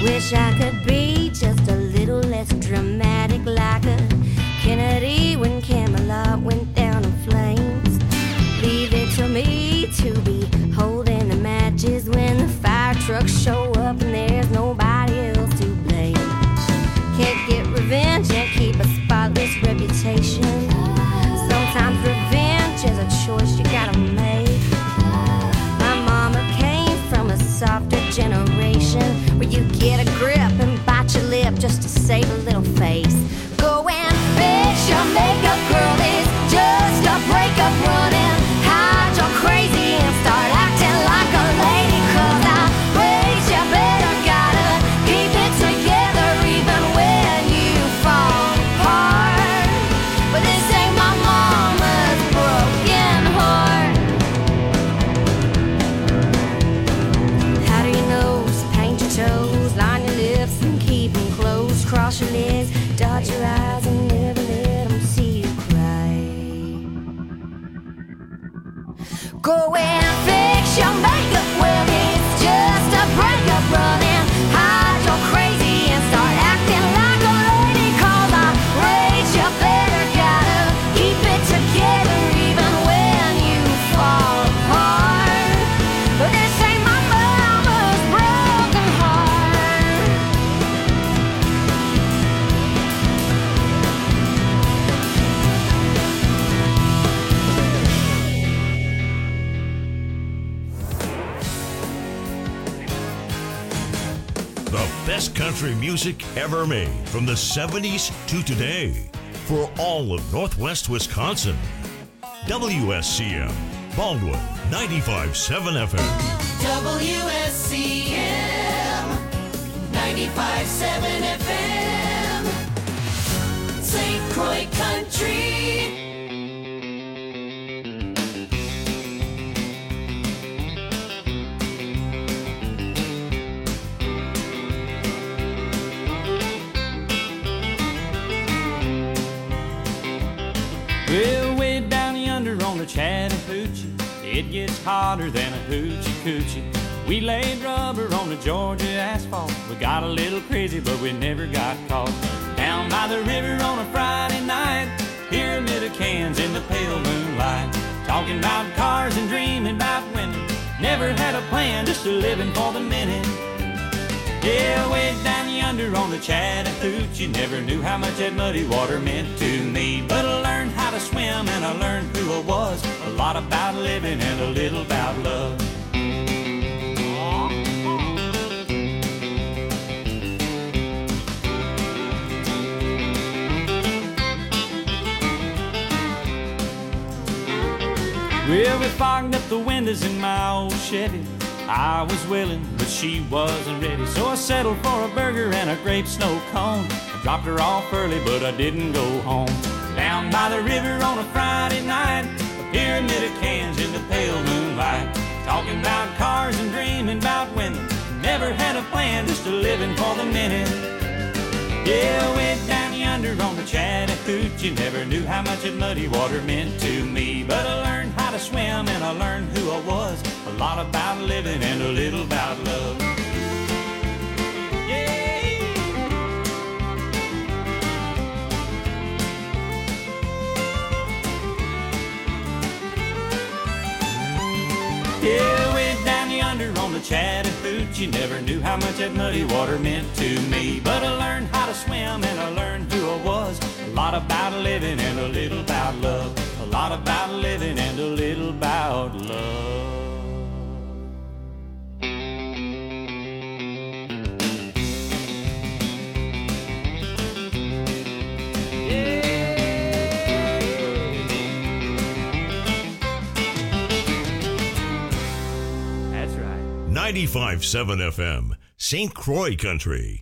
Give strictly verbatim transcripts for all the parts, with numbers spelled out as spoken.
Wish I could be just a little less dramatic, like a Kennedy when Camelot went down in flames. Leave it to me to be holding the matches when the fire trucks show up and there's nobody else to blame. Can't get revenge and keep a spotless reputation. Sometimes revenge is a choice you gotta make. My mama came from a softer generation where you get a grip and bite your lip just to save a little face. Go and fix your makeup, girl, it's just a breakup running. Hide your crazy and start acting like a lady, cause I raised you better, gotta keep it together even when you fall apart. But this ain't my mama's broken heart. How do you know? So paint your toes, line your lips and keep them closed. Cross your legs, dot your eyes and never let them see you cry. Go and fix your makeup, well it's just a breakup running. Hide your crazy and start acting like a lady, cause I raised you better, gotta keep it together even when you fall apart. But this ain't my mama's broken heart. The best country music ever made from the seventies to today for all of Northwest Wisconsin. W S C M, Baldwin, ninety-five point seven F M. W S C M ninety-five point seven F M, Saint Croix Country. Well, way down yonder on the Chattahoochee, it gets hotter than a hoochie coochie. We laid rubber on the Georgia asphalt. We got a little crazy, but we never got caught. Down by the river on a Friday night, pyramid of cans in the pale moonlight. Talking about cars and dreaming about women. Never had a plan, just a living for the minute. Yeah, way down yonder on the Chattahoochee, never knew how much that muddy water meant to me. But I learned how to swim and I learned who I was. A lot about living and a little about love. Well, we fogged up the windows in my old Chevy. I was willing, but she wasn't ready. So I settled for a burger and a grape snow cone. I dropped her off early, but I didn't go home. Down by the river on a Friday night, a pyramid of cans in the pale moonlight. Talking about cars and dreaming about women. Never had a plan, just a living for the minute. Yeah, way down yonder on the Chattahoochee, never knew how much that muddy water meant to me. But I learned how to swim and I learned who I was. A lot about living and a little about love. Yeah. Yeah, way down yonder on the Chattahoochee, never knew how much that muddy water meant to me. But I learned how to swim and I learned who I was. A lot about living and a little about love. A lot about living and a little about love. ninety-five point seven F M, Saint Croix Country.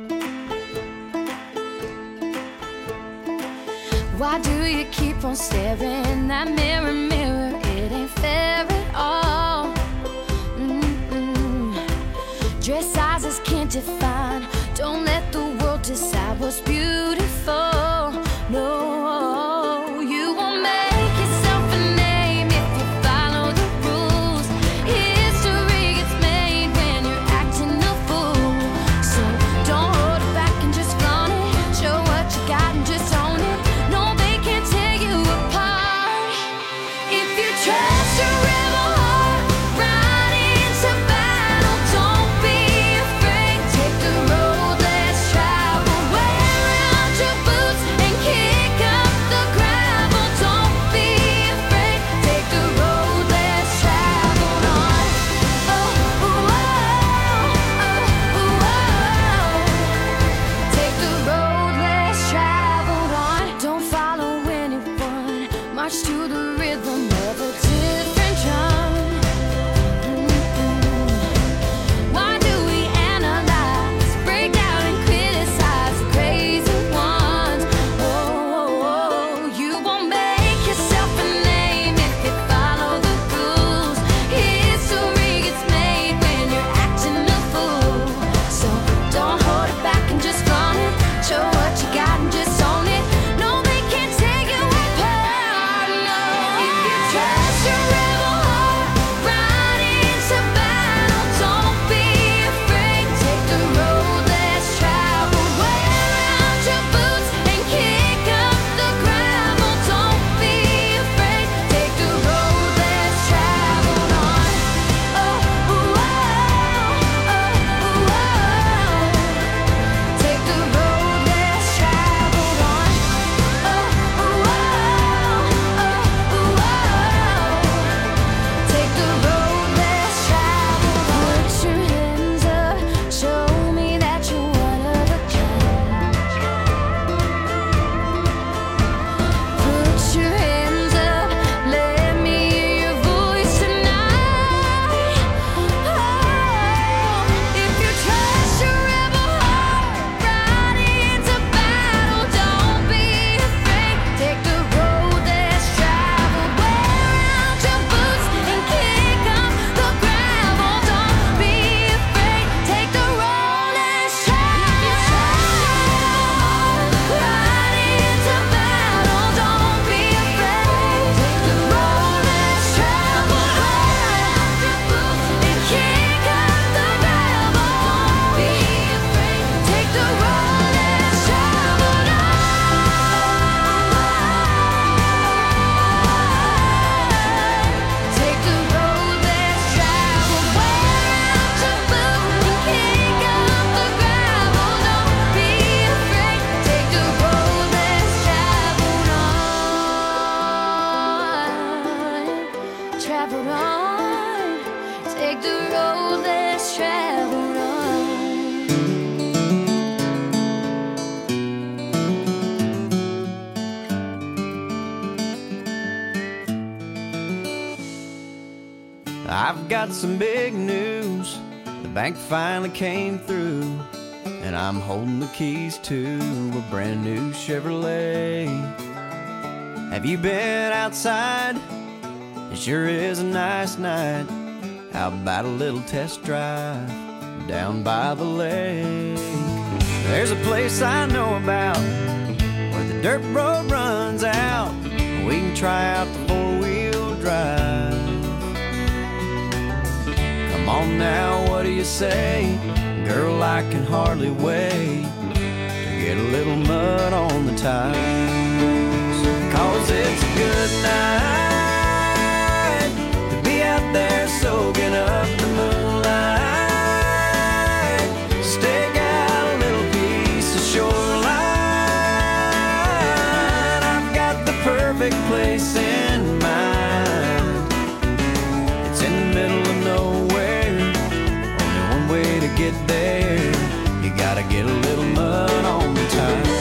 Why do you keep on staring in that mirror, mirror? It ain't fair at all. Mm-mm. Dress sizes can't define. Don't let the world decide what's beautiful. No, you won't make yourself a name if you follow the rules. History gets made when you're acting a fool. So I've got some big news. The bank finally came through, and I'm holding the keys to a brand new Chevrolet. Have you been outside? It sure is a nice night. How about a little test drive down by the lake? There's a place I know about where the dirt road runs out. We can try out the four-wheel drive. Come on now, what do you say? Girl, I can hardly wait to get a little mud on the tires. Cause it's a good night to be out there soaking up the moonlight. Stake out a little piece of shoreline. I've got the perfect place in mind. It's in the middle of nowhere, only one way to get there. You gotta get a little mud on the tires.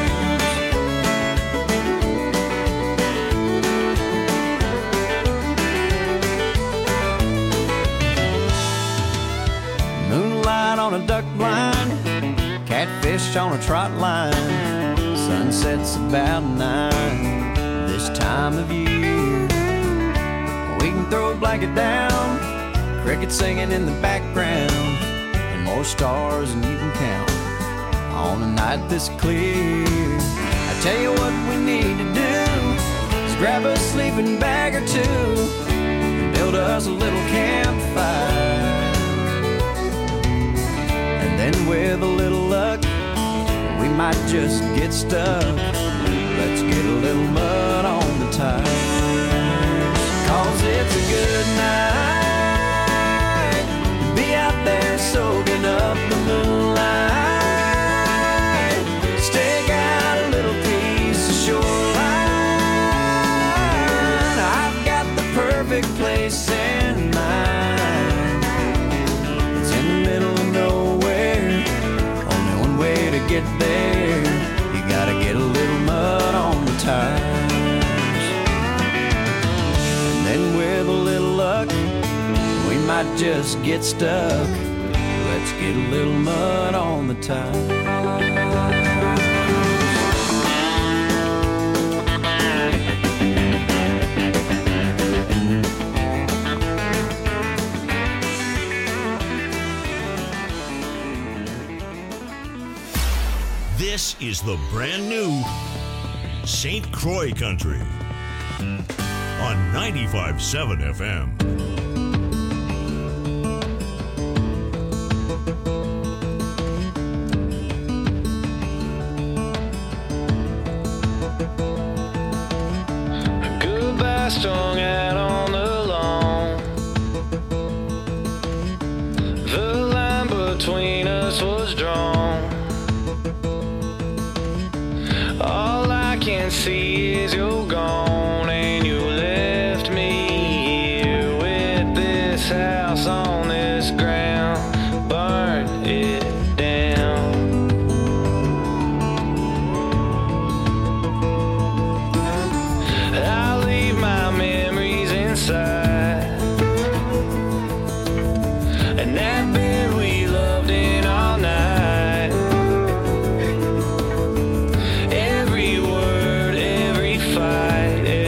Moonlight on a duck blind, catfish on a trot line. Sunset's about nine this time of year. We can throw a blanket down, crickets singing in the background, and more stars than you can count on a night this clear. I tell you what we need to do is grab a sleeping bag or two and build us a little campfire. And then with a little luck, we might just get stuck. Let's get a little mud on the tires. Cause it's a good night to be out there soaking up the moonlight. Stake out a little piece of shoreline. I've got the perfect place in mind. It's in the middle of nowhere, only one way to get there. You gotta get a little mud on the tires. And then with a little luck, we might just get stuck. Let's get a little mud on the tires. This is the brand new Saint Croix Country on ninety-five point seven F M. Goodbye strung out on the lawn. The line between us was drawn. All I can see is you're gone, and you left me here with this house on this ground. Burn it down. I leave my memories inside, and that bed we loved in all night. Every word, every fight,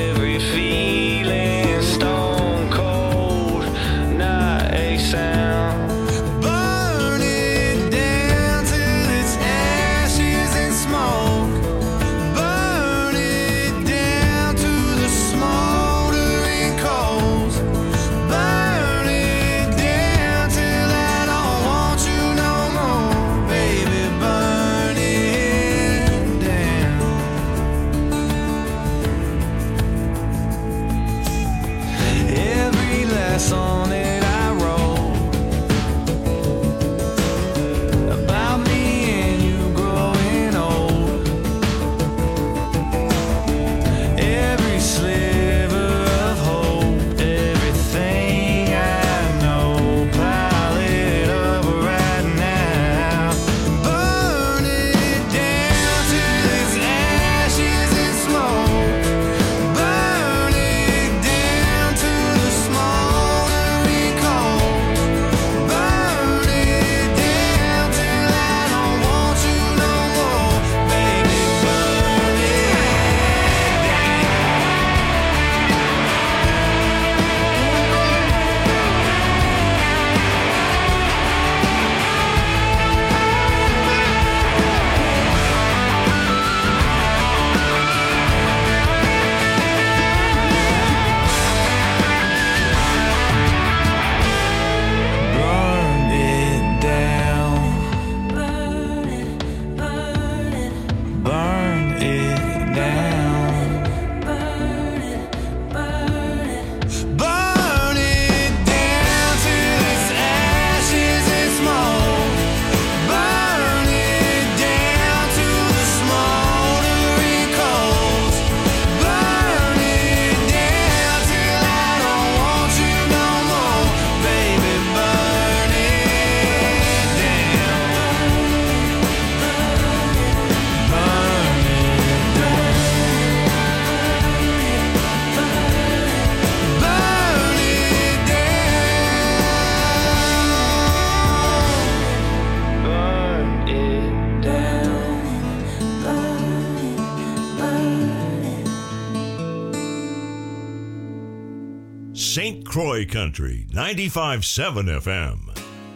Saint Croix Country, ninety-five point seven F M.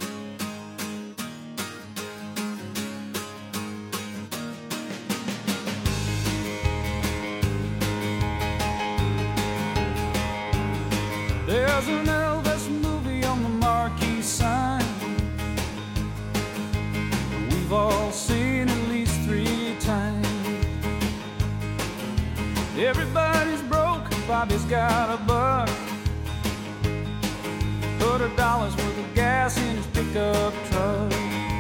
There's an Elvis movie on the marquee sign. We've all seen at least three times. Everybody's broke, Bobby's got a buck. Put a dollar's worth of gas in his pickup truck.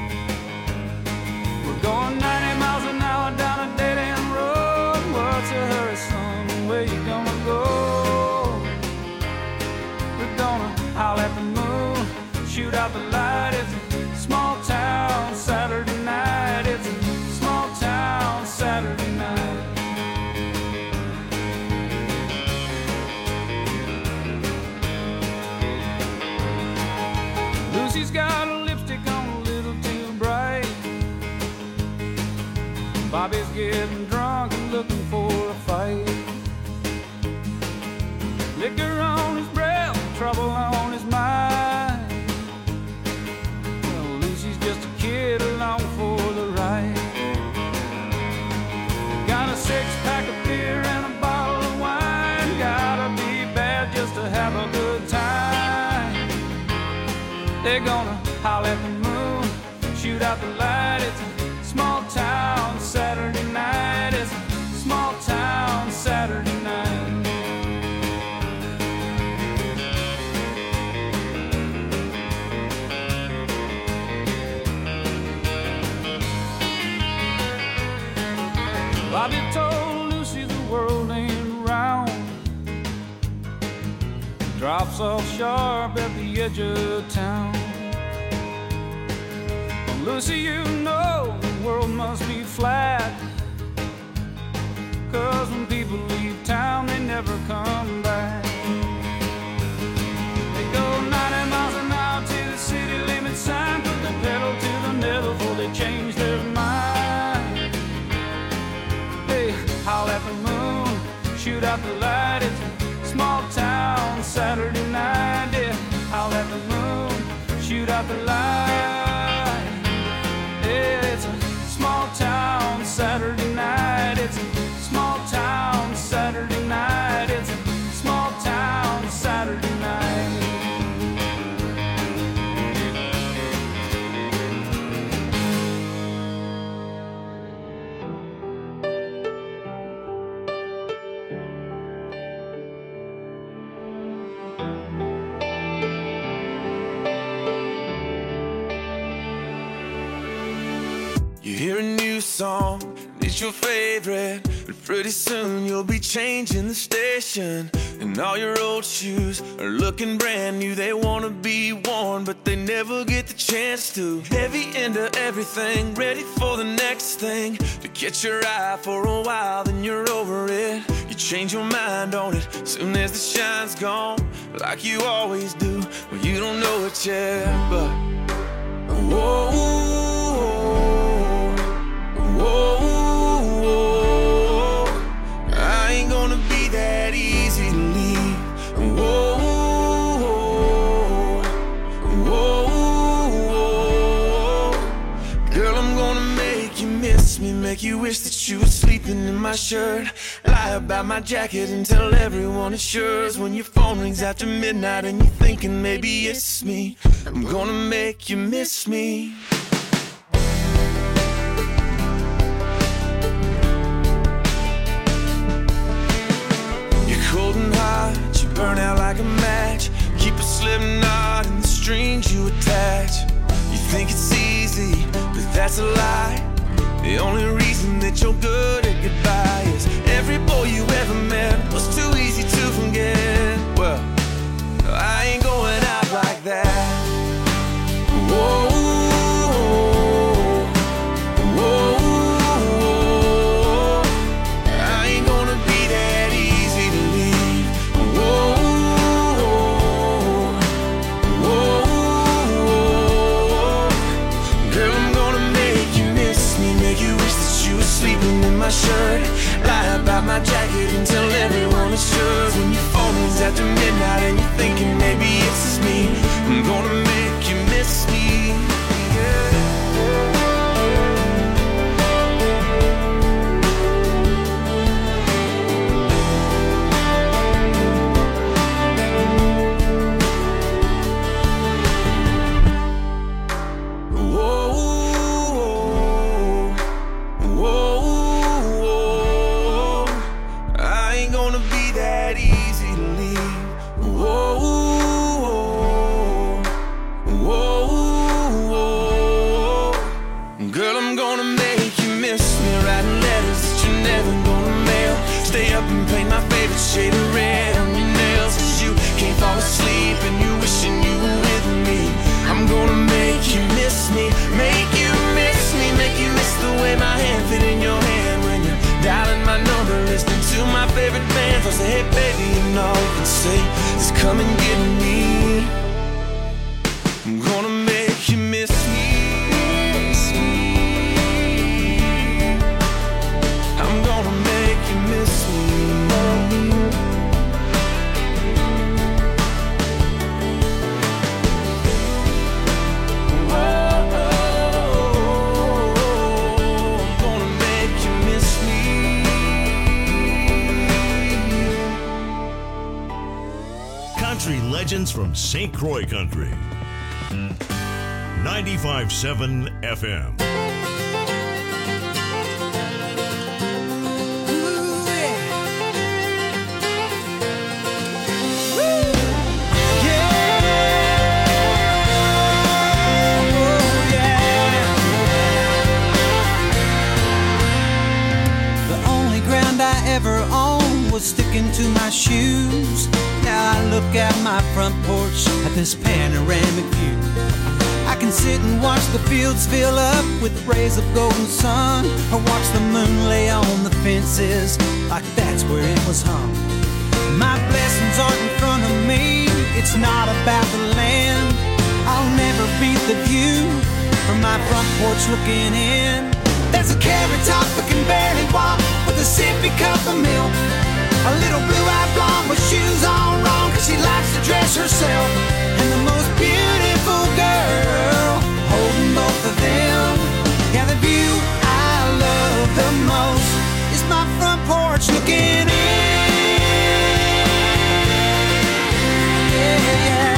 We're going ninety miles an hour down a dead-end road. What's a hurry, son? Where you gonna go? We're gonna howl at the moon, shoot out the light. It's a small town Saturday night. It's a small town Saturday night. Lucy's got a lipstick on a little too bright. Bobby's getting drunk and looking for a fight. Liquor on his breath, trouble on his mind. Well, Lucy's just a kid along for the ride. Got a six-pack of beer and a bottle of wine. Gotta be bad just to have a good time. They're gonna howl at the moon, shoot out the light. It's a small town Saturday night. It's a small town Saturday night. Bobby told Lucy the world ain't round. Drops off sharp at the edge of town. Well, Lucy, you know the world must be flat. Cause when people leave town, they never come back. They go ninety miles an hour to the city limit sign. Put the pedal to the metal before they change their mind. They howl at the moon, shoot out the light. It's a small town Saturday night. Yeah, howl at the moon, shoot out the light. Yeah, it's a small town Saturday night. It's a small town Saturday night. It's a small town Saturday night. You hear a new song, it's your favorite, but pretty soon you'll be changing the station. And all your old shoes are looking brand new. They wanna be worn, but they never get the chance to. Heavy into everything, ready for the next thing. To catch your eye for a while, then you're over it. You change your mind on it, soon as the shine's gone, like you always do. Well, you don't know it yet, but whoa. Whoa, whoa, I ain't gonna be that easy to leave. Whoa, whoa, whoa, girl, I'm gonna make you miss me, make you wish that you were sleeping in my shirt. Lie about my jacket and tell everyone it's yours. When your phone rings after midnight and you're thinking maybe it's me, I'm gonna make you miss me. You burn out like a match. Keep a slip knot in the strings you attach. You think it's easy, but that's a lie. The only reason that you're good at goodbye is every boy you ever met was too easy to forget. Well, I ain't going out like that. Whoa, whoa, whoa, I ain't gonna be that easy to leave. Whoa, whoa, girl, I'm gonna make you miss me, make you wish that you were sleeping in my shirt. Lie about my jacket and tell everyone it's yours. Girl, I'm gonna make you miss me, writing letters that you're never gonna mail. Stay up and paint my favorite shade of red on your nails, cause you can't fall asleep and you wishing you were with me. I'm gonna make you miss me, make you miss me, make you miss the way my hand fit in your hand when you're dialing my number, listening to my favorite bands. I'll say, hey baby, and all you can say is come and get me. I'm gonna make you miss me. I'm gonna make you miss me. Country legends from Saint Croix Country. ninety-five point seven F M. Ever owned was sticking to my shoes. Now I look out my front porch at this panoramic view. I can sit and watch the fields fill up with rays of golden sun, or watch the moon lay on the fences like that's where it was hung. My blessings aren't in front of me, it's not about the land. I'll never beat the view from my front porch looking in. There's a carrot top that can barely walk with a sippy cup of milk. A little blue-eyed blonde with shoes on wrong, cause she likes to dress herself. And the most beautiful girl holding both of them. Yeah, the view I love the most is my front porch looking in. Yeah,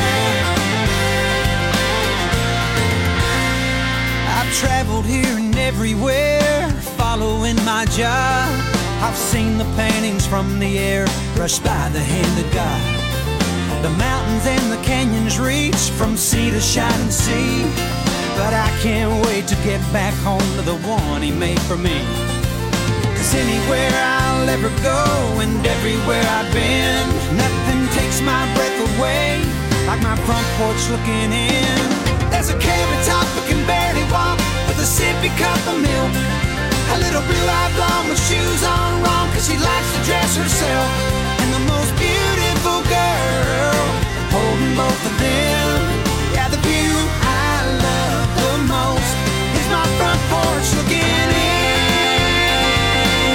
yeah. I've traveled here and everywhere, following my job. I've seen the paintings from the air brushed by the hand of God. The mountains and the canyons reach from sea to shining sea. But I can't wait to get back home to the one he made for me. Cause anywhere I'll ever go and everywhere I've been, nothing takes my breath away like my front porch looking in. There's a carrot top that can barely walk with a sippy cup of milk. A little blue-eyed blonde with shoes on wrong, cause she likes to dress herself. And the most beautiful girl holding both of them. Yeah, the view I love the most is my front porch looking in.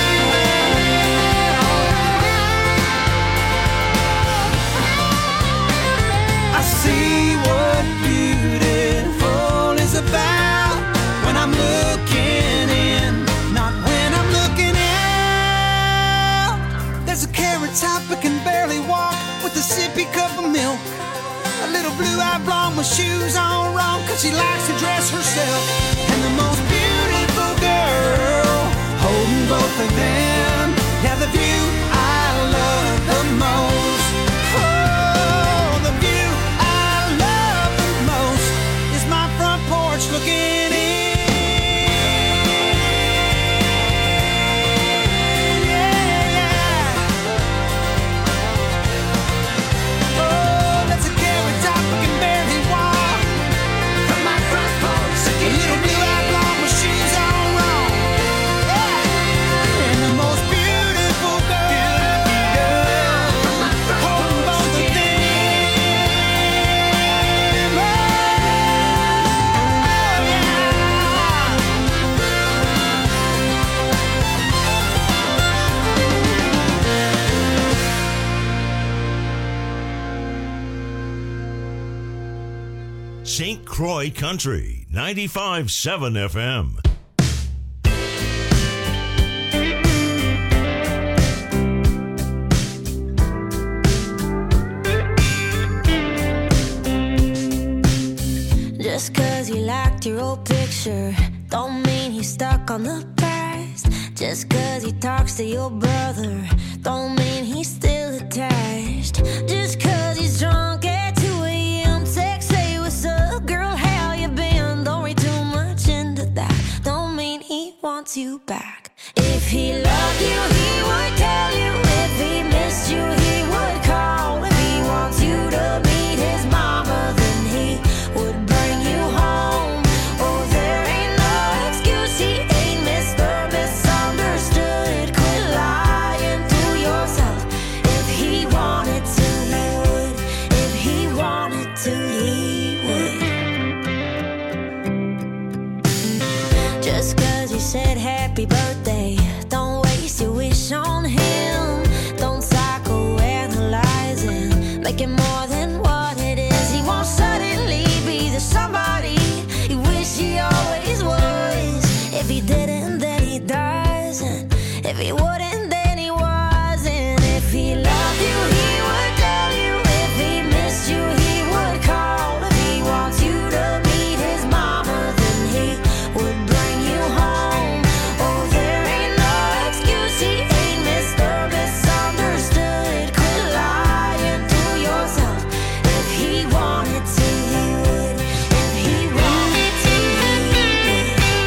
I see what beautiful is about when I'm looking in, not when I'm looking out. There's a carrot top that can barely walk with a sippy cup of milk. A little blue-eyed blonde with shoes on wrong, cause she likes to dress herself. And the most beautiful girl holding both of them. Yeah, the view I love the most. Oh, the view I love the most is my front porch looking in. Saint Croix Country, ninety-five point seven F M. Just cause you liked your old picture don't mean he's stuck on the past. Just cause he talks to your brother don't mean he's still attached. Just cause he's drunk at two a.m. text, say what's up girl, how you been? Don't read too much into that. wants you back. If he loved you, he would tell you. If he missed you, he would call. If he wants you to meet his mama, then he would bring you home. Oh, there ain't no excuse, he ain't Mister Misunderstood. Quit lying to yourself. If he wanted to, he would. If he wanted to, he would. Just cause he said happy birthday, don't waste your wish on him. Don't psychoanalyze him, make it more than what it is. He won't suddenly be the somebody he wish he always was. If he didn't, then he doesn't. If he wouldn't, then he wasn't. If he loved you, he would tell you. If he missed you, he would call. If he wants you to meet his mama, then he would bring you home. Oh, there ain't no excuse, he ain't Mister Misunderstood. Quit lying to yourself. If he wanted to, he would. If he wanted to, he would.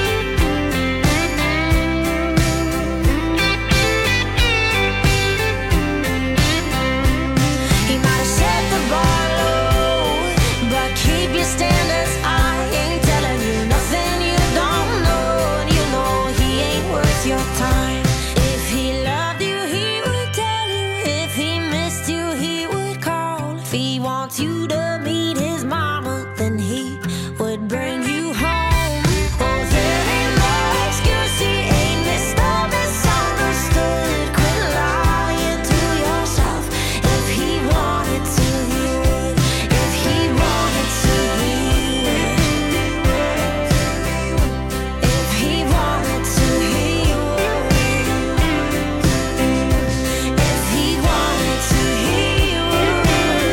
He might have set the bar low, but keep your standards high. Ain't telling you nothing you don't know, and you know he ain't worth your time. If he loved you, he would tell you. If he missed you, he would call. If he wants you to meet his mama, then he would bring you home. Oh, there ain't no excuse, he ain't Mister Misunderstood. Quit lying to yourself. If he wanted to, he would. If he wanted to, he would. If he wanted to, he would. If he wanted to, he would.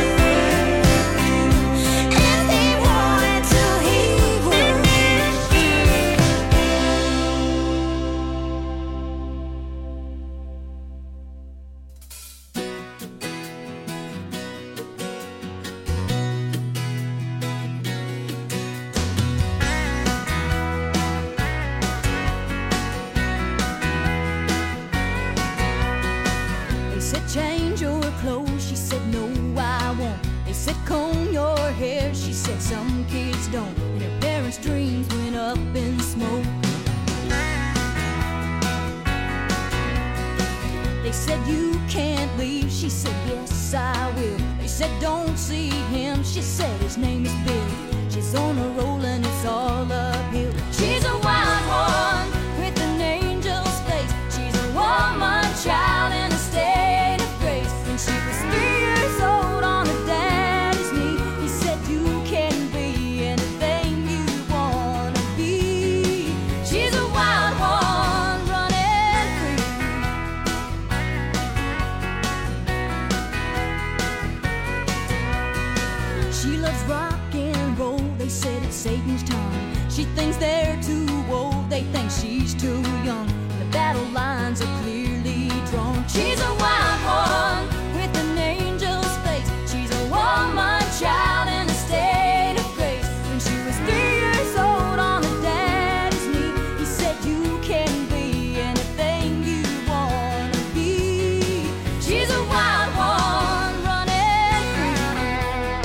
If he wanted to, he would. They said change your clothes, she said no I won't. They said comb your hair, she said some kids don't. And her parents' dreams went up in smoke. They said you can't leave, she said yes I will. They said don't see him, she said his name is Bill. She's on a roll and it's all uphill. She's a wild one with an angel's face. She's a woman child in a state of grace. When she was three years old on her daddy's knee, he said you can be anything you wanna be. She's a wild one running free. She loves rock and roll, they said it's Satan's tongue. She thinks they're too old, they think she's too young. The battle lines are clearly drawn. She's a wild one with an angel's face. She's a woman child in a state of grace. When she was three years old on her daddy's knee, he said you can be anything you wanna be. She's a wild one running free.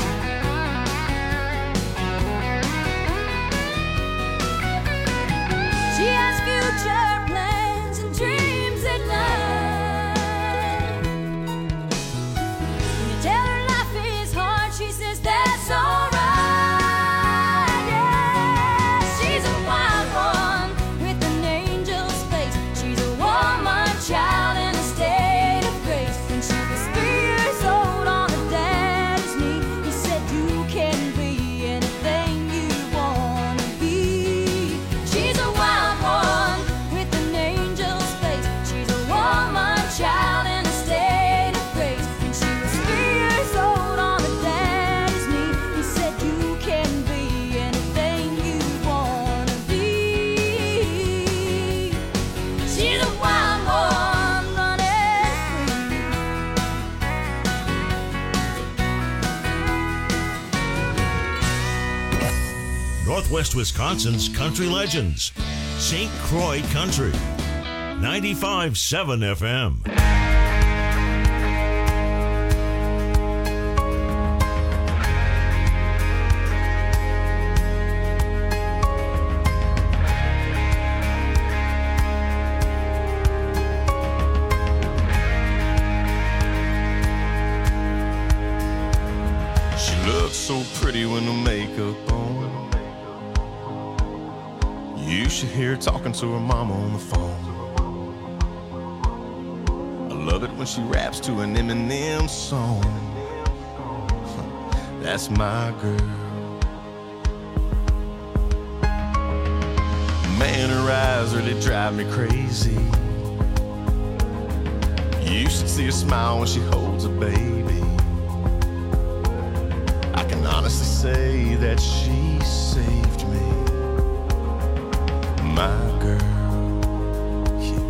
She has future plans and dreams at night. When you tell her life is hard, she says that's alright. Yeah, she's a wild one with an angel's face. She's a woman child in a state of grace. When she was three years old on her daddy's knee, he said you can be anything you wanna be. She's a wild one with an angel's face. She's a woman child in a state of grace. When she was three years old on her daddy's knee, he said you can be anything you wanna be. She's a wild one running free. Northwest Wisconsin's country legends. Saint Croix Country. ninety-five point seven F M. So pretty with no makeup on. You should hear her talking to her mama on the phone. I love it when she raps to an Eminem song. That's my girl. Man, her eyes really drive me crazy. You should see her smile when she holds a baby. Honestly say that she saved me, my girl. Yeah,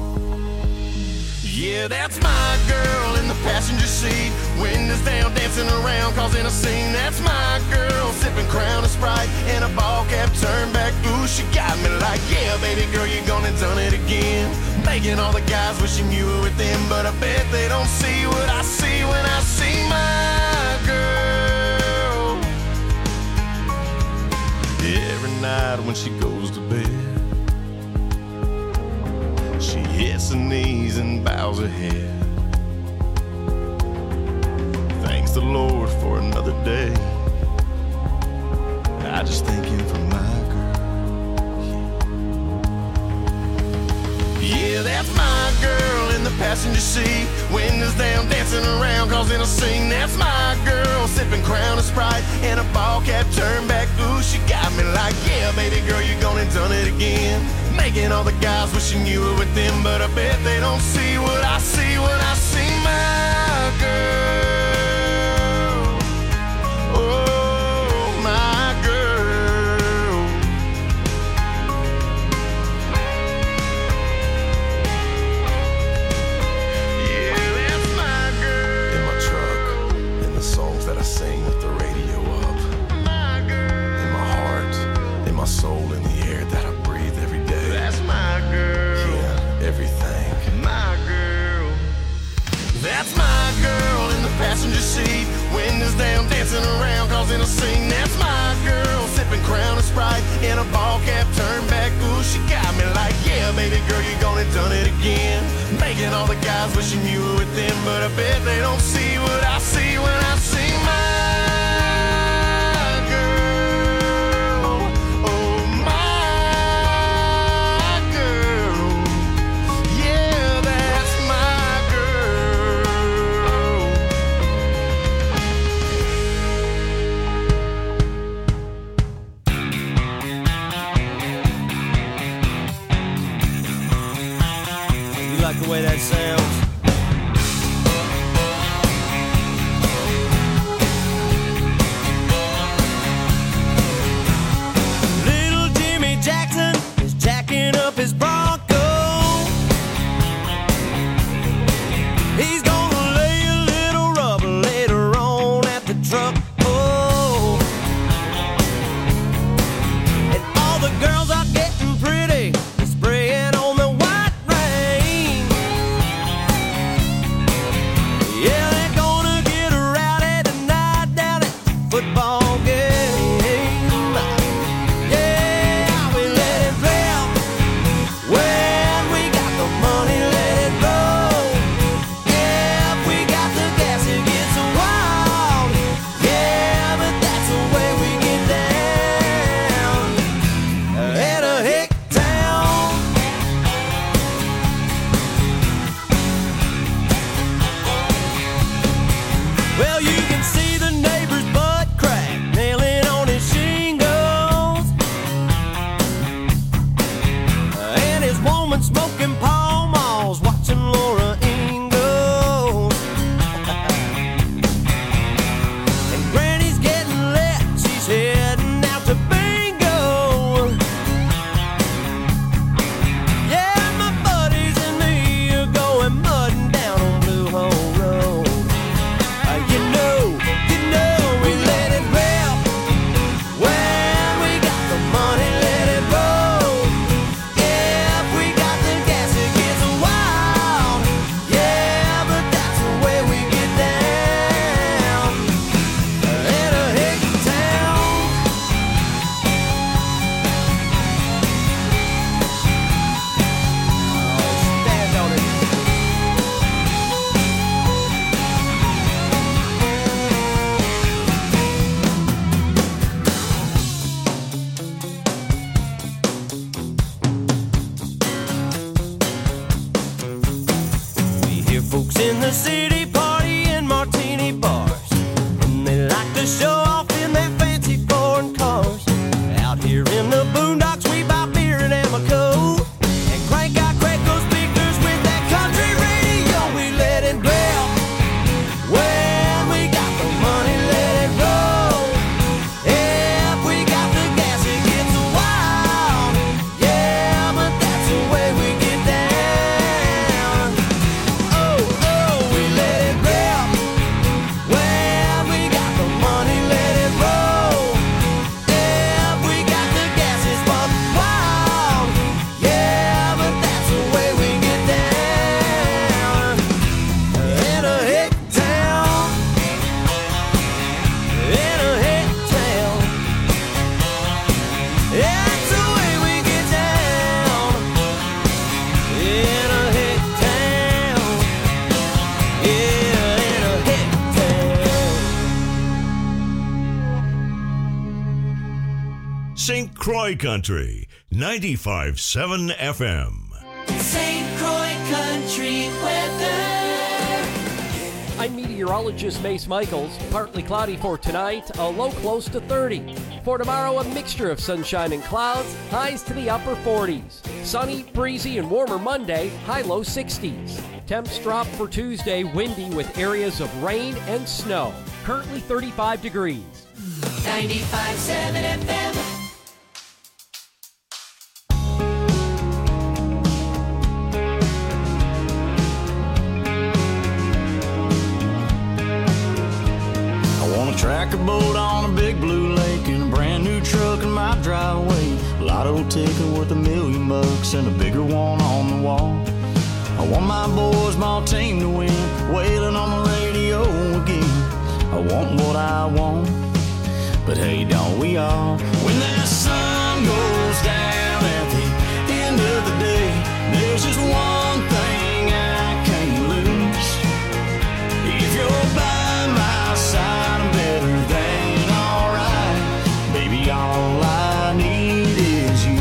yeah, that's my girl in the passenger seat, windows down, dancing around, causing a scene. That's my girl, sipping Crown and Sprite and a ball cap turned back. Ooh, she got me like, yeah, baby girl, you're gonna done it again. Making all the guys wishing you were with them, but I bet they don't see what I see when I see my girl. Every night when she goes to bed, she hits her knees and bows her head. Thanks the Lord for another day. I just thank him for my girl. Yeah, that's my girl in the passenger seat, windows down, dancing around, causing a scene. That's my girl, sipping Crown and Sprite and a ball cap turned back. Ooh, she got me like, yeah, baby girl, you're gonna done it again. Making all the guys wishing you were with them, but I bet they don't see what I see when I see my girl. Oh, my girl. Yeah, that's my girl. In my truck, in the songs that I sing with the radio up. My girl. In my heart, in my soul, in the air that I breathe every day. That's my girl. Yeah, everything. My girl. That's my girl in the passenger seat, windows down, dancing around, causing a scene. That's my girl, sipping Crown and Sprite in a ball cap turned back. Ooh, she got me like, yeah, baby girl, you're gonna done it again. Making all the guys wishing you were with them, but I bet they don't see what I see when I see my girl. Oh, my girl. Yeah, that's my girl. You like the way that sounds? Little Jimmy Jackson is jacking up his Bronco. He's gonna lay a little rubber later on at the truck. Oh, and all the girls are getting pretty, spraying on the white rain. Yeah, they're gonna get rowdy tonight down at the football game. Yeah, we let it rip. When we got the money, let it roll. Yeah, if we got the gas, it gets wild. Yeah, but that's the way we get down. At a hick town. Well, you can see the neighbor's butt crack nailing on his shingles, and his woman smoking Pall Malls, watching Laura Ingalls. And Granny's getting lit, she's heading out to bingo. Yeah, my buddies and me are going mudding down on Blue Hole Road. Uh, you know, you know we let it rip. When we got the money, let it roll. the city, party in martini bars. And they like to show off in their fancy foreign cars. Out here in the boondocks, we buy beer at Amoco and crank out crackle speakers with that country radio. We let it blare. When we got the money, let it roll. If we got the gas, it gets wild. Yeah, but that's the way we get down. Oh, oh, we let it rip. When we got the money, let it roll. If we got the gas, it's buck wild. Yeah, but that's the way we get down. In a hick town. In a hick town. That's the way we get down. In a hick town. Yeah, in a hick town. Saint Croix Country, ninety-five point seven F M. Saint Croix Country weather. I'm meteorologist Mace Michaels. Partly cloudy for tonight, a low close to thirty. For tomorrow, a mixture of sunshine and clouds, highs to the upper forties. Sunny, breezy, and warmer Monday, high low sixties. Temps drop for Tuesday, windy with areas of rain and snow. Currently thirty-five degrees. ninety-five point seven F M. I want a tracker boat on a big blue lake and a brand new truck in my driveway. Lotto ticket worth a million bucks and a bigger one on the wall. I want my boys, my team to win, wailing on the radio again. I want what I want, but hey, don't we all? When that sun goes down at the end of the day, there's just one thing I can't lose. If you're by my side, I'm better than alright. Baby, all I need is you.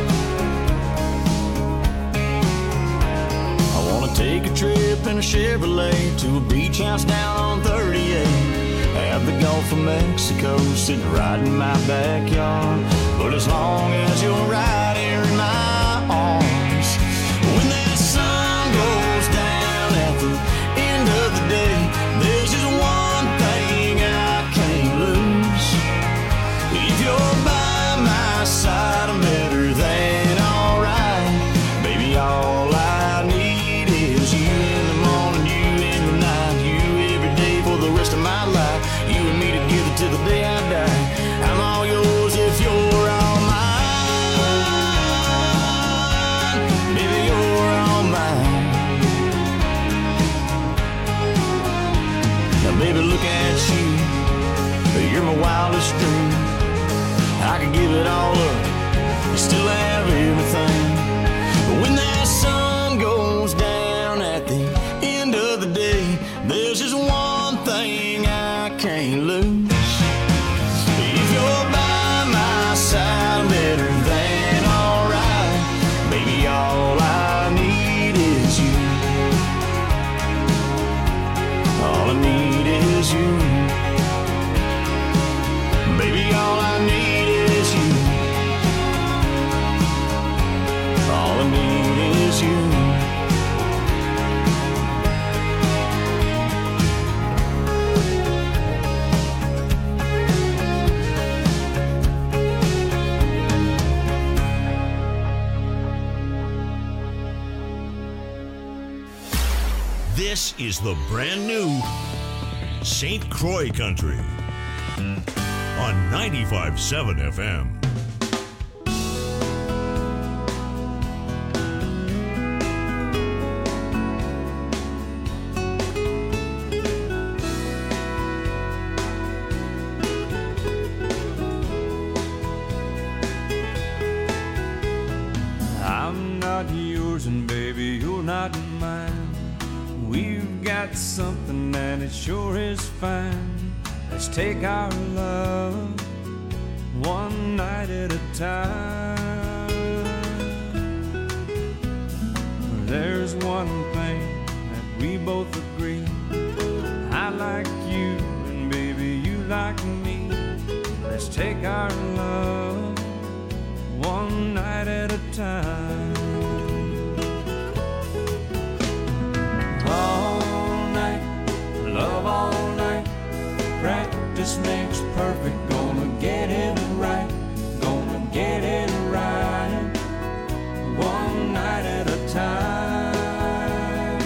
I wanna take a trip in a Chevrolet to a beach house down on thirty-eight. Have the Gulf of Mexico sitting right in my backyard. But as long as you're right here in my arms, when that sun goes down at the end of the day, there's just one thing I can't lose. If you're by my side, I'm better than alright. Baby, all I need is you in the morning, you in the night, you every day for the rest of my life. You and me together till the day I die. I'm all yours if you're all mine. Baby, you're all mine. Now, baby, look at you. You're my wildest dream. I could give it all up and still have everything. But when that sun goes down at the end of the day, there's just one thing I can't lose. If you're by my side, I'm better than alright. Baby, all I need is you. All I need is you. Baby, all I need is you. All I need is you. This is the brand new Saint Croix Country on ninety-five point seven F M. I'm not yours and baby, you're not mine. We've got something and it sure is fine. Let's take our love one night at a time. There's one thing that we both agree. take our love one night at a time. All night, love all night. Practice makes perfect. Gonna get it right. Gonna get it right. One night at a time.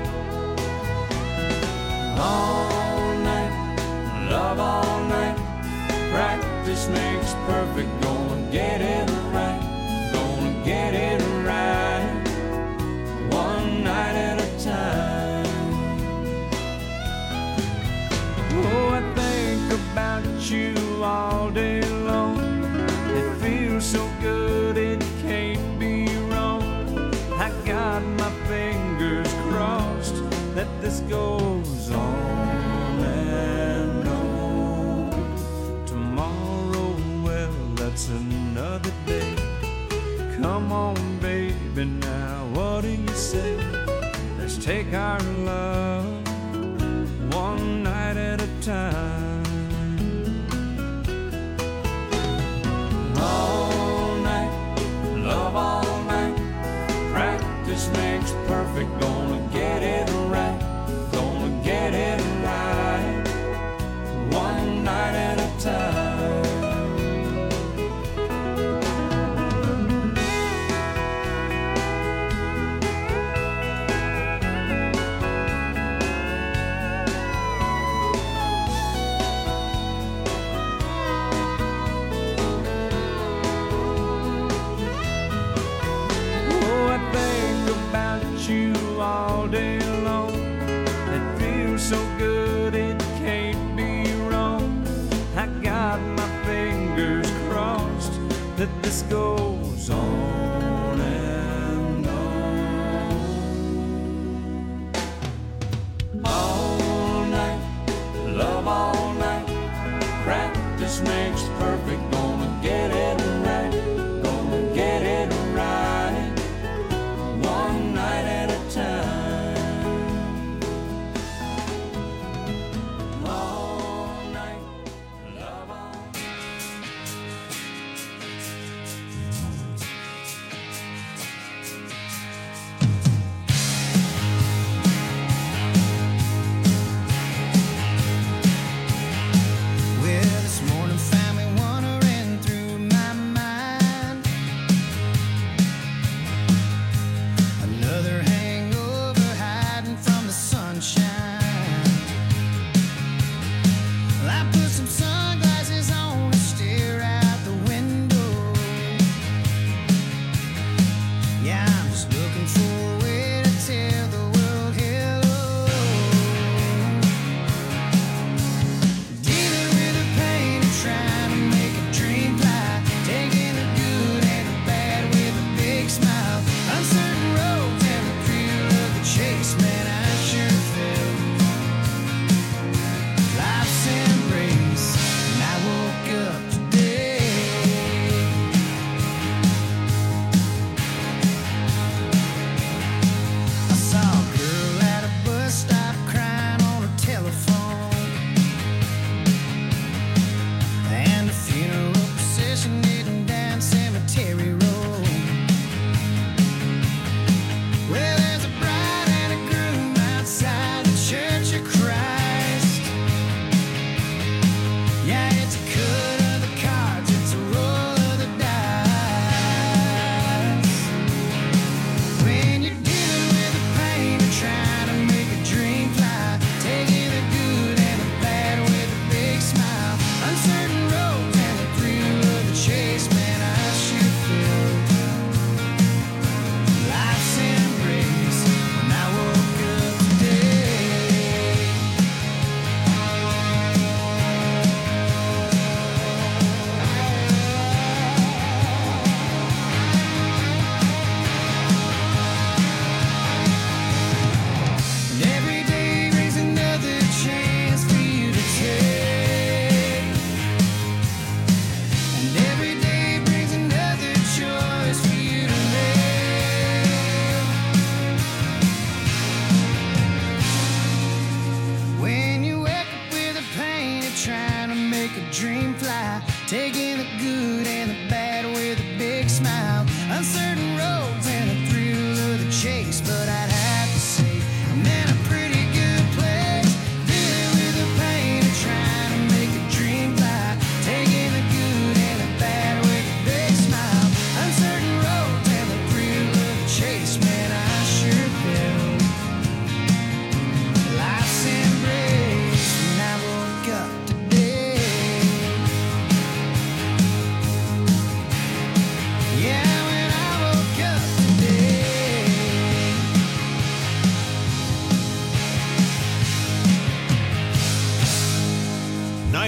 All night, love all night. Practice makes perfect. Gonna get it right. Gonna get it right. One night at a time. Oh, I think about you all day long. It feels so good, it can't be wrong. I got my fingers crossed that this goes on and on. Tomorrow, well, that's another day. Come on, baby, now what do you say? Let's take our love one night at a time. All night, love all night. Practice makes perfect. Gonna get it right. Gonna get it right. One night at a time. You all day long. It feels so good, it can't be wrong. I got my fingers crossed that this goes on and on. All night, love all night. Practice makes perfect. Gonna get it right. Gonna get it right. One night at a time. All night, love all.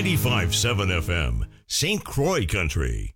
ninety-five point seven F M, Saint Croix Country.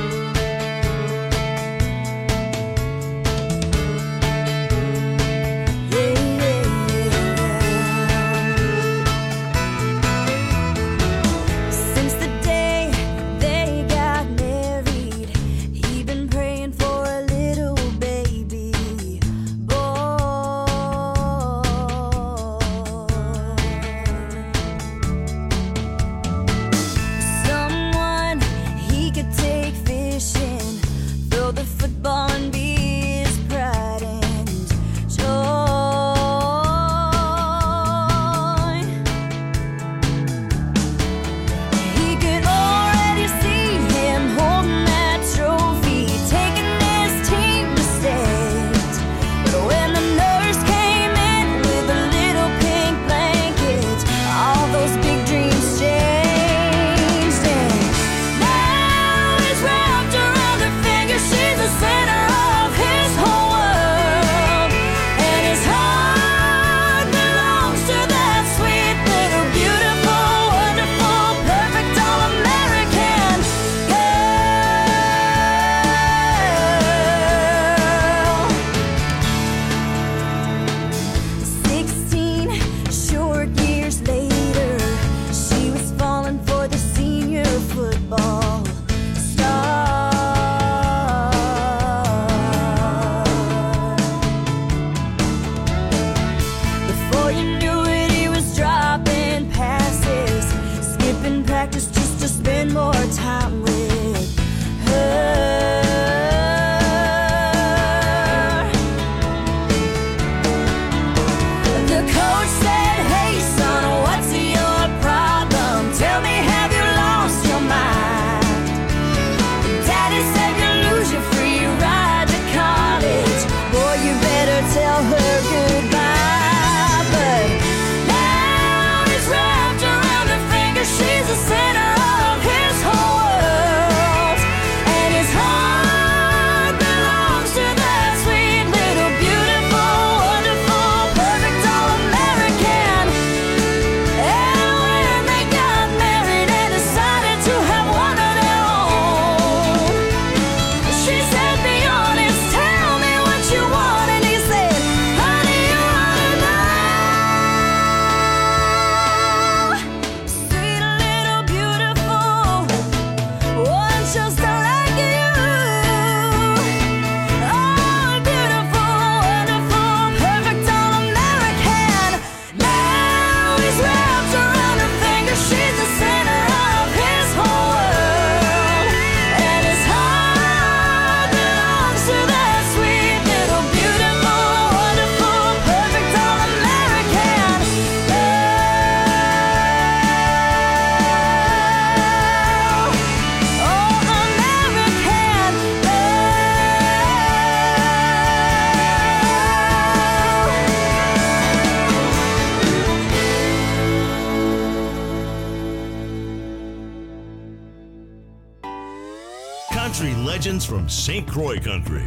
From Saint Croix Country,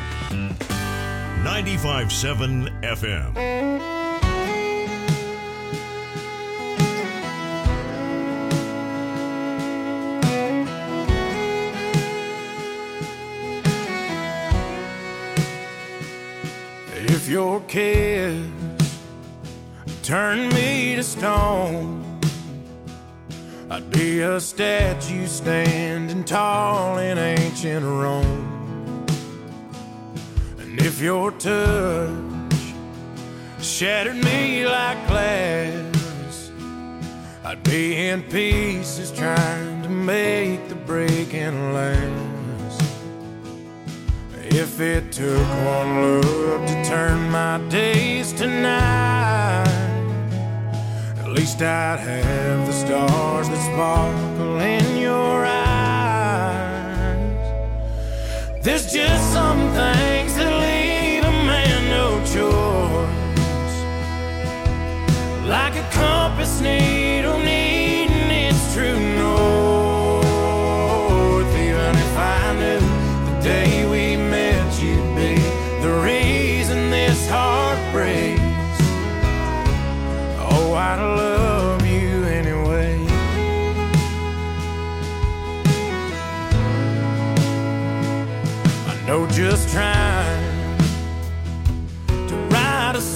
ninety-five point seven F M. If your kiss turned me to stone, I'd be a statue standing tall in ancient Rome. And if your touch shattered me like glass, I'd be in pieces trying to make the breaking last. If it took one look to turn my days to night, at least I'd have the stars that sparkle in your eyes. There's just some things that leave a man no choice, like a compass needle needing its true north. Even if I knew the day we met you'd be the reason this heart breaks, oh, I'd love you anyway.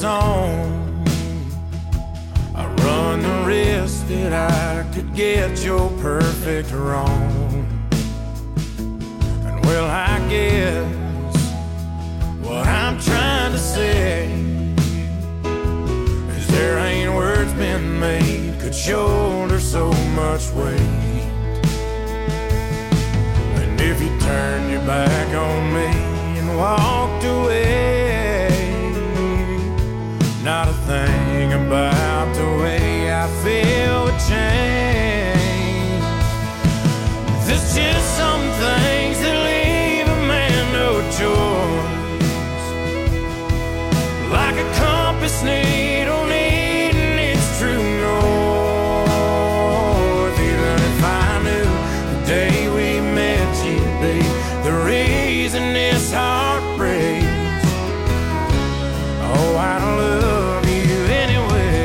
song. I run the risk that I could get your perfect wrong. And well, I guess what I'm trying to say is there ain't words been made could shoulder so much weight. And if you turned your back on me and walked away, not a thing about the way I feel would change. There's just some things that leave a man no choice, like a compass needle needing its true north. Even if I knew the day we met you'd be the reason this heart breaks, oh, I don't love you anyway.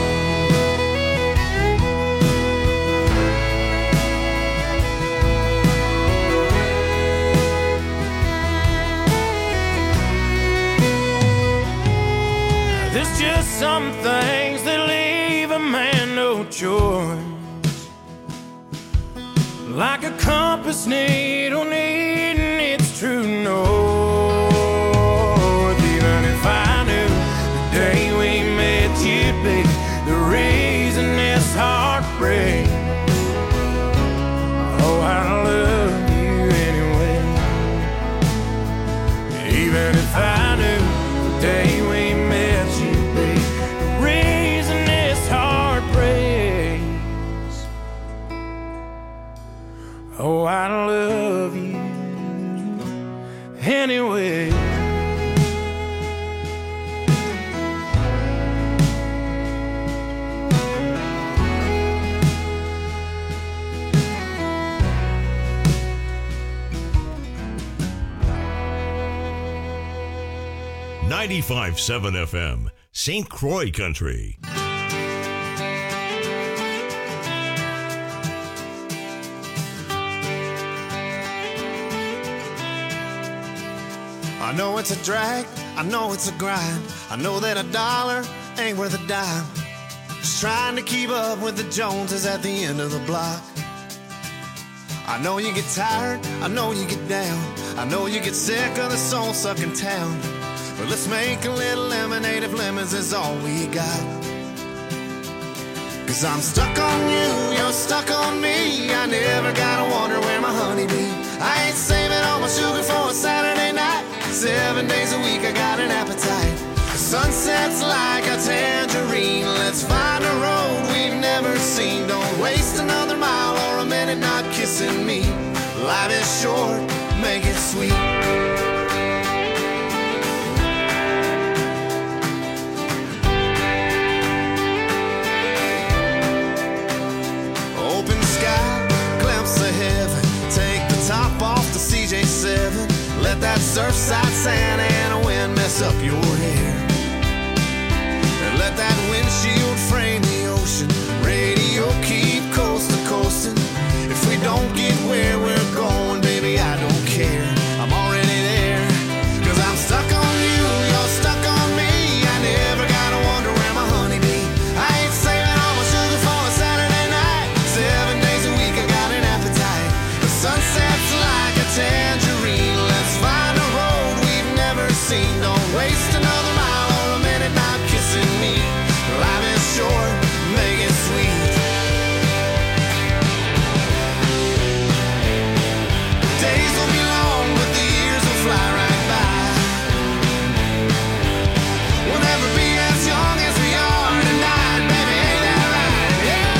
There's just some things that leave a man no choice, like a compass needle needing its true north. Even if I knew the day we met you'd be the reason this heart breaks, oh, I don't love you anyway. Even if I knew the day we met you'd be the reason this heart breaks, oh, I don't love you anyway. ninety-five point seven F M, Saint Croix Country. I know it's a drag, I know it's a grind. I know that a dollar ain't worth a dime. Just trying to keep up with the Joneses at the end of the block. I know you get tired, I know you get down, I know you get sick of the soul-sucking town. But let's make a little lemonade if lemons is all we got. Cause I'm stuck on you, you're stuck on me. I never gotta wonder where my honey be. I ain't saving all my sugar for a Saturday night. Seven days a week I got an appetite. The sunset's like a tangerine. Let's find a road we've never seen. Don't waste another mile or a minute not kissing me. Life is short, make it sweet. Let that Surfside Santa Ana wind mess up your hair. And let that windshield frame the ocean. Radio keep coast to coasting. If we don't get where we're going, baby, I don't care. I'm already there. Cause I'm stuck on you, you're stuck on me. I never gotta wonder where my honey be. I ain't saving all my sugar for a Saturday night. Seven days a week I got an appetite. The sunset's like a tangerine. Let's find a road we've never seen. Don't waste another mile or a minute not kissing me. Life is short, make it sweet. Days will be long, but the years will fly right by. We'll never be as young as we are tonight, baby, ain't that right? Yeah.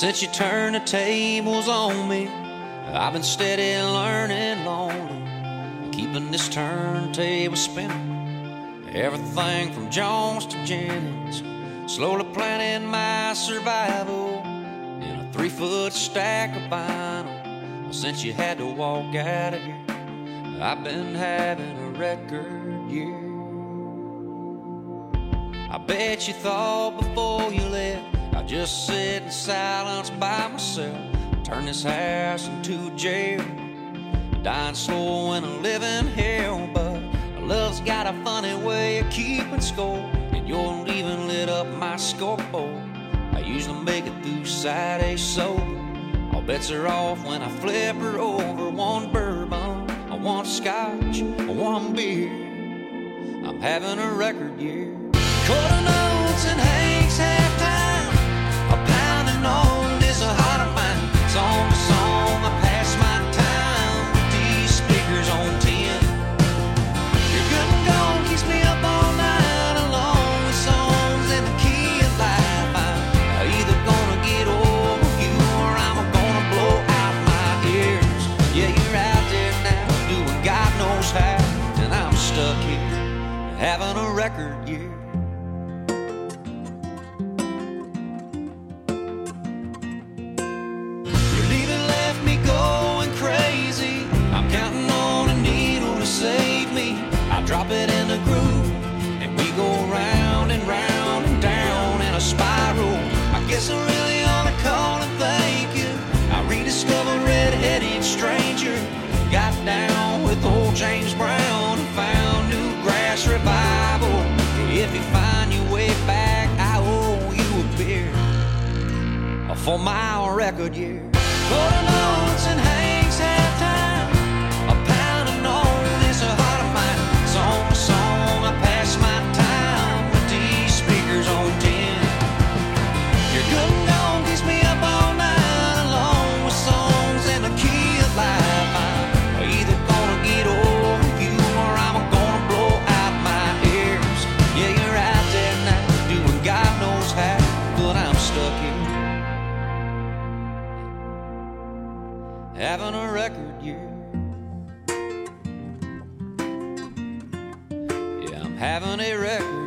Since you turned the tables on me, I've been steady learning lonely, keeping this turntable spinning. Everything from Jones to Jennings, slowly planning my survival in a three-foot stack of vinyl. Since you had to walk out of here, I've been having a record year. I bet you thought before you left I'd just sit in silence by myself, turn this house into a jail, dying slow in a living hell. But love's got a funny way of keeping score, and your leaving lit up my scoreboard. I usually make it through Saturday sober. All bets are off when I flip her over. One bourbon, I want scotch, I want beer. I'm having a record year. Quarter notes and Hank's halftime, a pounding on this a heart of mine. Song to song, I pass my time with these speakers on ten. Your good and gone keeps me up all night along with songs in the key of life. I'm either gonna get over you or I'm gonna blow out my ears. Yeah, you're out there now doing God knows how, and I'm stuck here having a record year. Save me, I drop it in the groove, and we go round and round and down in a spiral. I guess I really ought to call and thank you. I rediscovered Red-Headed Stranger, got down with old James Brown, and found new grass revival. If you find your way back, I owe you a beer for my record year. Quarter notes and Hank's halftime, a pounding on a heart of mine. Song to song, I pass my time with these speakers on ten. Your good and gone keeps me up all night along with songs in the key of life. I'm either gonna get over you or I'm gonna blow out my ears. Yeah, you're out there now doing God knows how, but I'm stuck here having a record year. Having a record